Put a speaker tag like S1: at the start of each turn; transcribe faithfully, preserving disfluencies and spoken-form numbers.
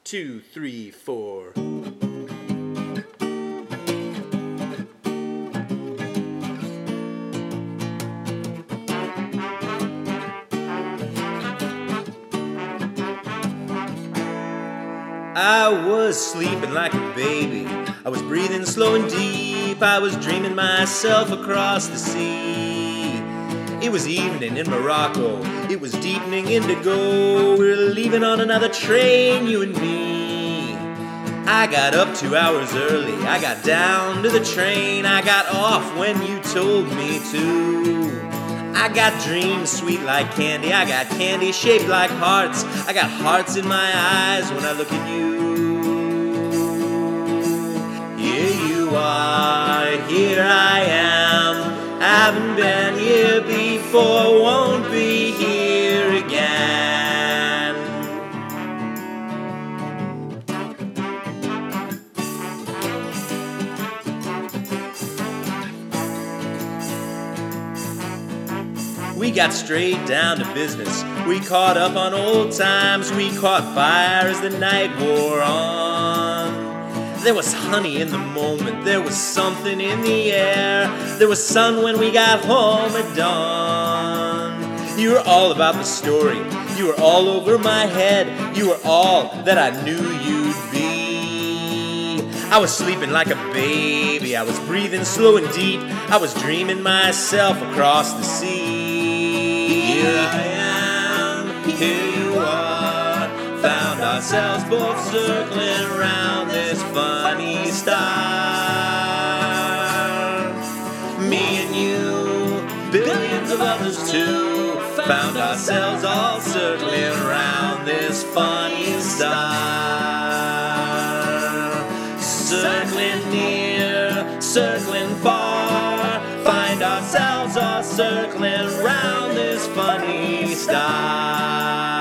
S1: two, three, four. I was sleeping like a baby. I was breathing slow and deep. I was dreaming myself across the sea. It was evening in Morocco. It was deepening indigo. We were leaving on another train, you and me. I got up two hours early. I got down to the train. I got off when you told me to. I got dreams sweet like candy. I got candy shaped like hearts. I got hearts in my eyes when I look at you. Here you are, here I am. Haven't been here before, won't be here again. We got straight down to business. We caught up on old times. We caught fire as the night wore on. There was honey in the moment. There was something in the air. There was sun when we got home at dawn. You were all about the story. You were all over my head. You were all that I knew you'd be. I was sleeping like a baby. I was breathing slow and deep. I was dreaming myself across the sea. Here I am, here you are. Found ourselves both circling around this funny star. Me and you, billions of others too. Found ourselves all circling around this funny star. Circling near, circling far. Find ourselves all circling around this funny star.